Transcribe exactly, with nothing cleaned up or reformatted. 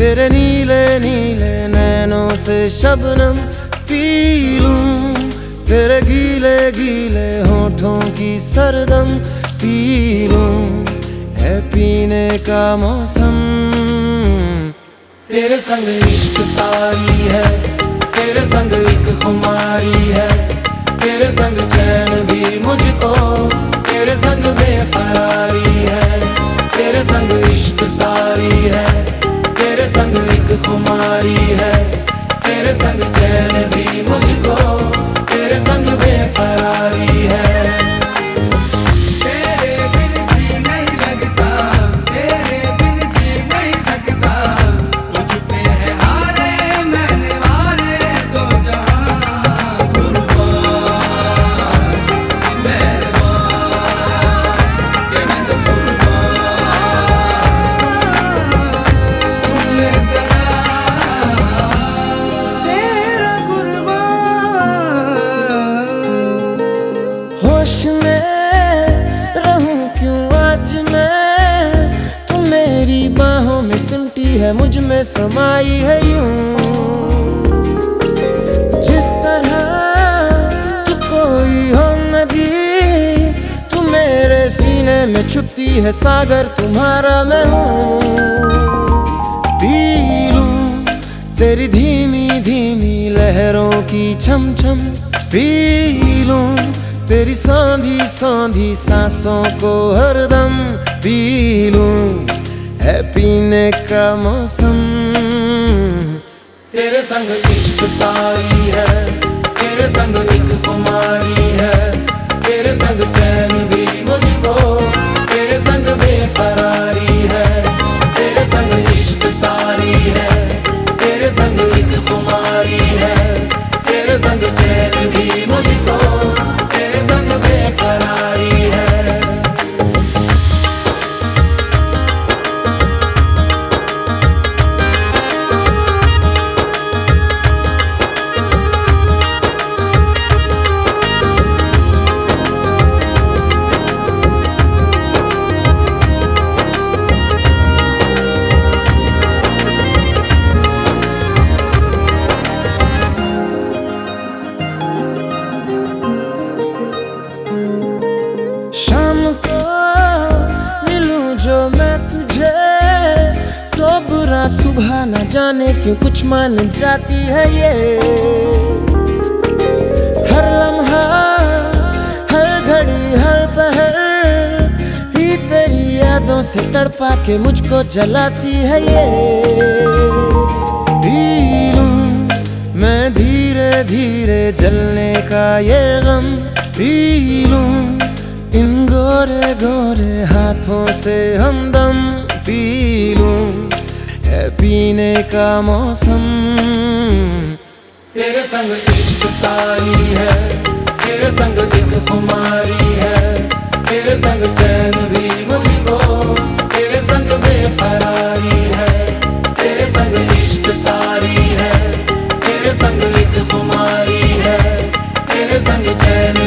तेरे नीले नीले नैनों से शबनम पी लूं, तेरे गीले गीले होठों की सरदम पी लूं, है पीने का मौसम। तेरे संग इश्क तारी है, तेरे संग एक खुमारी है, तेरे संग चैन भी मुझको, तेरे संग बेकरारी है। तेरे संग इश्क तारी है, तेरे संग एक खुमारी है, तेरे संग चैन भी मुझको, तेरे संग बेकरारी है। होश में रहूं क्यों आज मैं, तू मेरी बाहों में सिमटी है, मुझ में समाई है यूं। जिस तरह तू कोई हो नदी, तू मेरे सीने में छुपती है सागर, तुम्हारा मैं हूँ। पी लूं तेरी धीमी धीमी लहरों की छम छम, पी लूं तेरी सांधी सांधी सांसों को हरदम, पी लूं है पीने का मौसम। तेरे संग इश्क तारी है, तेरे संग एक खुमारी है, तेरे संग चैन भी मुझको, तेरे संग बेकरारी है। तेरे संग इश्क तारी है, तेरे संग एक खुमारी है, तेरे संग चैन भी मुझको, तेरे संग बेकरारी है। शाम को मिलूं जो मैं तुझे, तो बुरा सुबह न जाने क्यों कुछ मान जाती है ये। हर लम्हा हर घड़ी हर पहर ही तेरी यादों से तड़पा के मुझको जलाती है ये। पी लूं मैं धीरे धीरे जलने का ये गम, पी लूं इन गोरे गोरे हाथों से हमदम, पी लूं है पीने का मौसम। तेरे संग इश्क तारी है, तेरे संग एक खुमारी है, तेरे संग चैन भी मुझको, तेरे संग बेकरारी है। तेरे संग इश्क तारी है, तेरे संग एक खुमारी है, तेरे संग चैन